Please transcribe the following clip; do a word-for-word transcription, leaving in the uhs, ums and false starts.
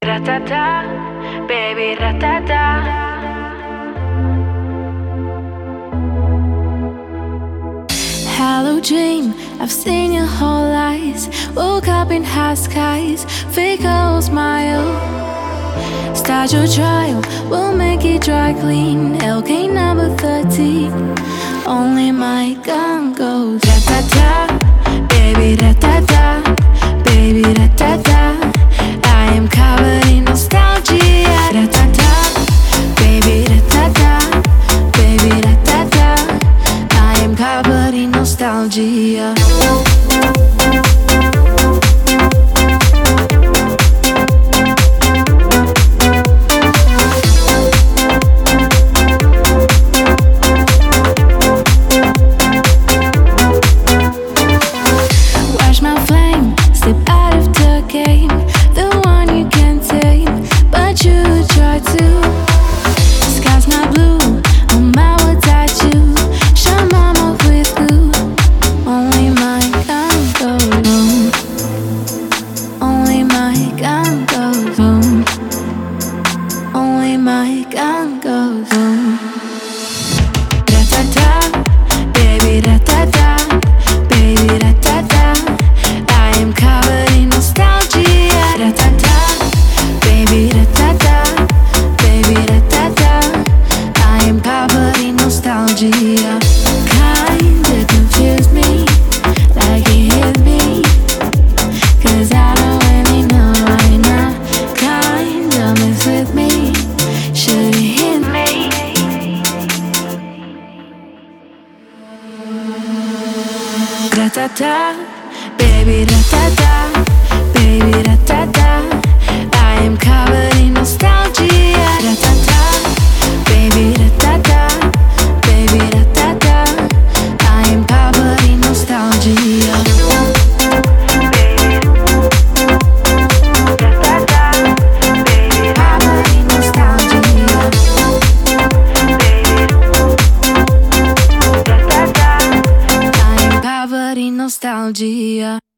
Ratata, baby ratata. Hello dream, I've seen your whole eyes. Woke up in high skies, fake a smile. Start your trial, we'll make it dry clean. L K number thirteen, only my gun goes ra-ta-ta, baby ra-ta-ta, baby ra-ta-ta. I am covered in nostalgia, ra-ta-ta, baby ra-ta-ta, baby ra-ta-ta. I am covered in nostalgia. Watch my flame slip out of the game, the one you can't tame, but you try to. Sky's not blue, on my wood tattoo. Show mama with glue. Only my gun goes boom. Only my gun goes boom. Only my gun goes boom. Ra-ta-ta, baby ra-ta-ta, baby ra-ta-ta. I am covered in nostalgia. Ra-ta-ta, baby ra-ta-ta, baby ra-ta-ta. I am covered in nostalgia. Kinda confused me, like it hit me, 'cause I don't really know right now. Kinda mess with me, should it hit me? Ra-ta-ta, baby ra-ta-ta, baby ra-ta-ta. I am covered in nostalgia. Ra-ta-ta, baby ra-ta-ta, baby ra-ta-ta. I am covered in nostalgia. Covered in nostalgia. I am covered in nostalgia.